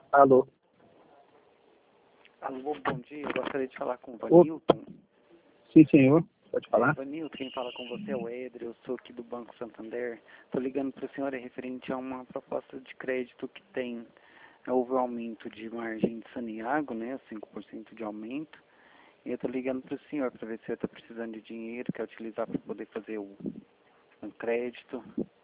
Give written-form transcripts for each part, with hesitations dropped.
Alô? Alô, bom dia. Eu gostaria de falar com o Ô, Vanilton. sim, senhor. Pode falar? Vanilton, quem fala com você é o Edre, eu sou aqui do Banco Santander. Estou ligando para o senhor referente a uma proposta de crédito que tem. Houve um aumento de margem de Saniago, né? 5% de aumento. E eu estou ligando para o senhor para ver se você está precisando de dinheiro, quer utilizar para poder fazer um crédito.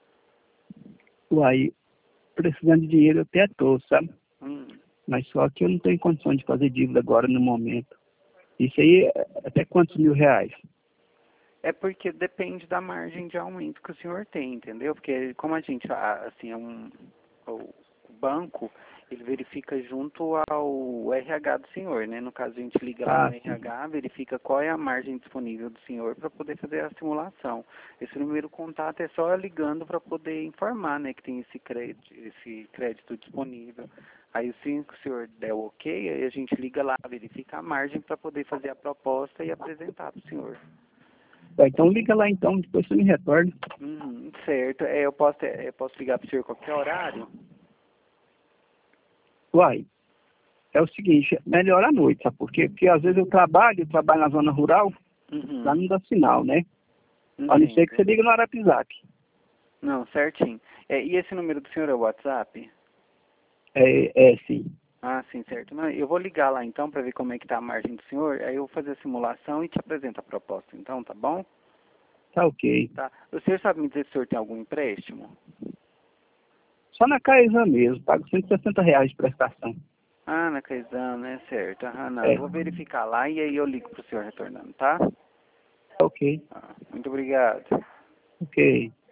Uai, precisando de dinheiro eu até tô, sabe? Hum. Mas só que eu não tenho condição de fazer dívida agora no momento. Isso aí é até quantos mil reais? É porque depende da margem de aumento que o senhor tem, entendeu? Porque como a gente, assim, o banco, ele verifica junto ao RH do senhor, né? No caso, a gente liga lá Ah, no sim. RH, verifica qual é a margem disponível do senhor para poder fazer a simulação. Esse número contato é só ligando para poder informar, né, que tem esse crédito disponível. Aí, assim que o senhor der o ok, aí a gente liga lá, verifica a margem para poder fazer a proposta e apresentar para o senhor. Tá, então liga lá então, depois você me retorna. Certo. Eu posso ligar para o senhor qualquer horário? Uai, é o seguinte, melhor à noite, sabe por quê? Porque às vezes eu trabalho na zona rural, lá Uhum. não dá sinal, né? A não ser que Entendo. você liga no WhatsApp. Não, certinho. E esse número do senhor é o WhatsApp? É sim. Ah, sim, certo. Não, eu vou ligar lá então para ver como é que tá a margem do senhor, aí eu vou fazer a simulação e te apresento a proposta, então, tá bom? Tá ok. Tá. O senhor sabe me dizer se o senhor tem algum empréstimo? Só na Caesan mesmo, pago R$ 160 de prestação. Ah, na Caizão, né? Certo. Ah, não, eu É, vou verificar lá e aí eu ligo pro senhor retornando, tá? tá ok. Muito obrigado. Ok.